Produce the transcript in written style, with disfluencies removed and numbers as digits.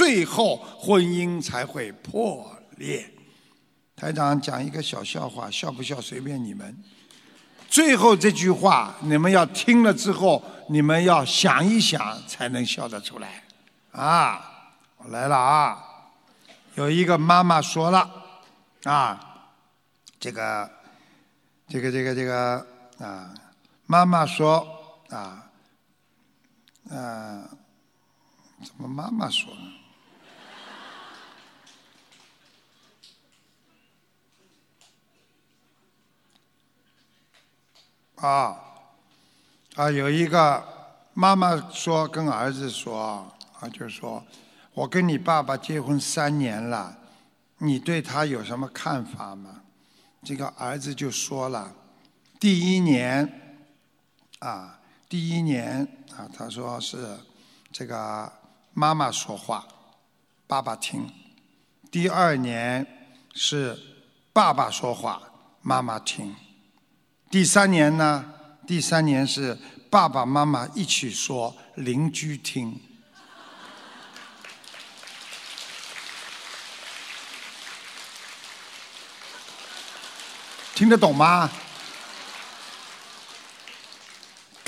最后婚姻才会破裂。台长讲一个小笑话，笑不笑随便你们。最后这句话你们要听了之后，你们要想一想才能笑得出来。啊，我来了啊！有一个妈妈说了，啊，这个啊，妈妈说啊，怎么妈妈说呢？有一个妈妈说跟儿子说就说我跟你爸爸结婚3年了，你对他有什么看法吗？这个儿子就说了，第一年他说是这个妈妈说话，爸爸听；第2年是爸爸说话，妈妈听；第3年呢？第3年是爸爸妈妈一起说，邻居听。听得懂吗？